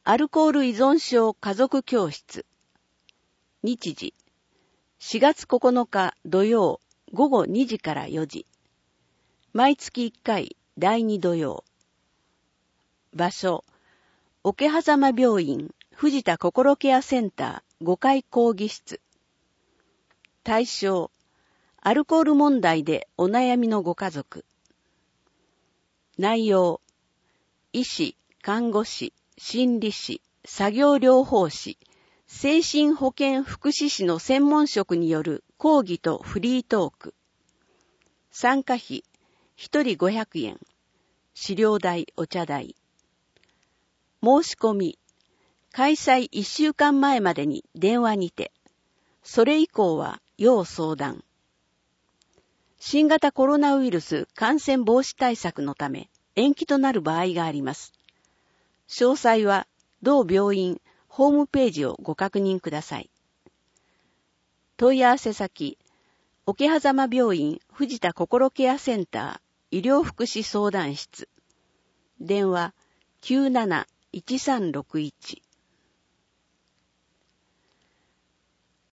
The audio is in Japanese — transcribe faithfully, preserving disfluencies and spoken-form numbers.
アルコール依存症家族教室。日時、しがつここのか土曜ごごにじからよじ。毎月いっかいだいに土曜。場所、桶狭間病院藤田心ケアセンターごかい講義室。対象、アルコール問題でお悩みのご家族。内容、医師、看護師、心理師、作業療法士、精神保健福祉士の専門職による講義とフリートーク。参加費、ひとりごひゃくえん。資料代、お茶代。申し込み、開催いっしゅうかんまえまでに電話にて。それ以降は要相談。新型コロナウイルス感染防止対策のため延期となる場合があります。詳細は同病院ホームページをご確認ください。問い合わせ先、桶狭間病院藤田心ケアセンター医療福祉相談室。電話きゅうなないちさんろくいち。